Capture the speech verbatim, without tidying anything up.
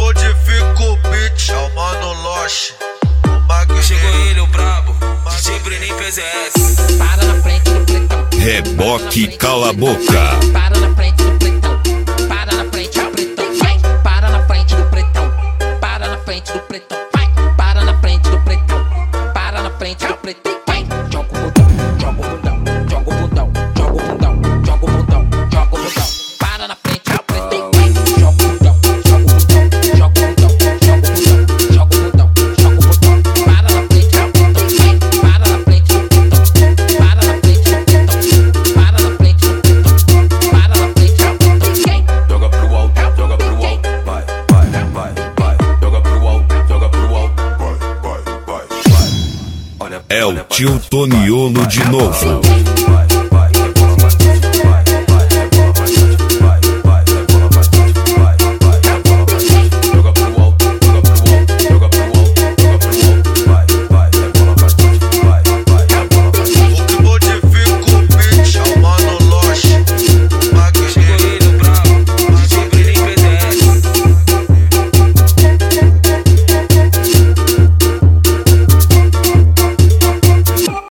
modifica o beat, é o Mano Loche, o Magneto. Chegou ele, o brabo, D J Bruninho P Z S. Para na frente do pretão. Reboque cala a boca. Para na frente do pretão. Para na frente do pretão. Vai. Para na frente do pretão. Para na frente do pretão. Vai. Para na frente do pretão. Para na frente do pretão. Vai. Joga o bundão, joga o bundão, joga o bundão, joga o bundão, joga o bundão, joga o bundão. Para na frente do pretão. Vai. Joga o bundão, joga o bundão, joga o bundão, joga o bundão, joga o bundão, joga o bundão. Para na frente do pretão. Vai. Para na frente do pretão. Para na frente do pretão. Para na frente do pretão. Para na frente do pretão. Joga pro alto, joga pro alto. Vai, vai, vai, vai. Joga pro alto, joga pro alto. Vai, vai, vai, vai. Olha, É o tio Toniolo de novo.